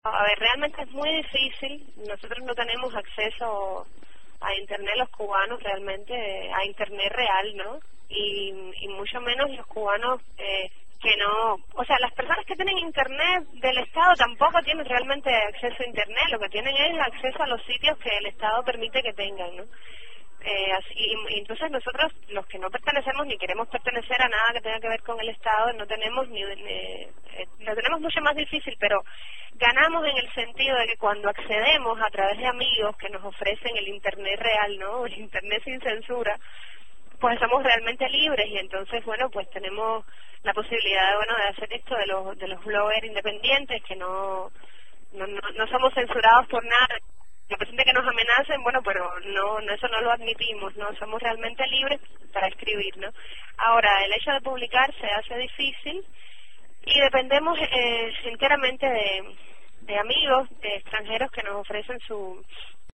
A ver, realmente es muy difícil. Nosotros no tenemos acceso a Internet, los cubanos realmente, a Internet real, ¿no? Y mucho menos los cubanos que no... O sea, las personas que tienen Internet del Estado tampoco tienen realmente acceso a Internet. Lo que tienen es acceso a los sitios que el Estado permite que tengan, ¿no? Y entonces nosotros, los que no pertenecemos ni queremos pertenecer a nada que tenga que ver con el Estado, no tenemos lo tenemos mucho más difícil, pero ganamos en el sentido de que cuando accedemos a través de amigos que nos ofrecen el Internet real, ¿no? El Internet sin censura, pues somos realmente libres y entonces, bueno, pues tenemos la posibilidad, bueno, de hacer esto de los bloggers independientes, que no somos censurados por nada. Me presente que nos amenacen, bueno, pero no, eso no lo admitimos, ¿no? Somos realmente libres para escribir, ¿no? Ahora, el hecho de publicar se hace difícil y dependemos enteramente de amigos, de extranjeros que nos ofrecen su